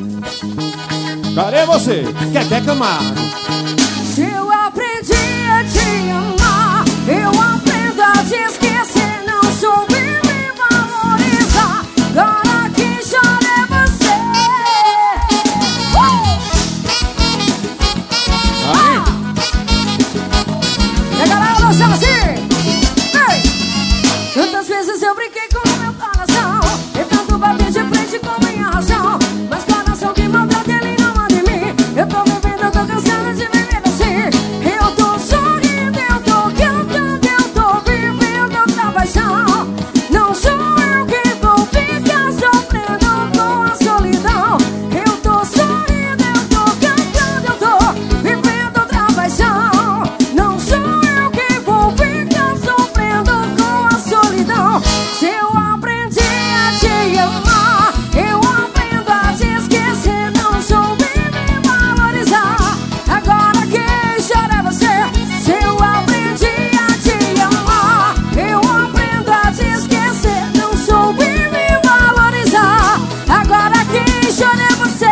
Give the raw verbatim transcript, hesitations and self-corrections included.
Cadê você? Quer quer Camargo? Se eu aprendi a te amar, eu aprendo a te esquecer. Não soube me valorizar, agora quem chora é você. uh! Aí. E a galera dançando assim. Ei! Tantas vezes eu brinquei com o meu coração, tentando bater de frente com minha razão, mas coração que manda dele não manda em mim. Eu tô vivendo, eu tô cansada de viver assim. Eu tô sorrindo, eu tô cantando, eu tô vivendo outra paixão. Não sou eu quem vou ficar sofrendo com a solidão. Eu tô sorrindo, eu tô cantando, eu tô vivendo outra paixão. Não sou eu quem vou ficar sofrendo com a solidão. Se eu aprendi a te amar, eu aprendo a te esquecer. Não soube me valorizar, agora quem chora é você. Se eu aprendi a te amar, eu aprendo a te esquecer. Não soube me valorizar, agora quem chora é você.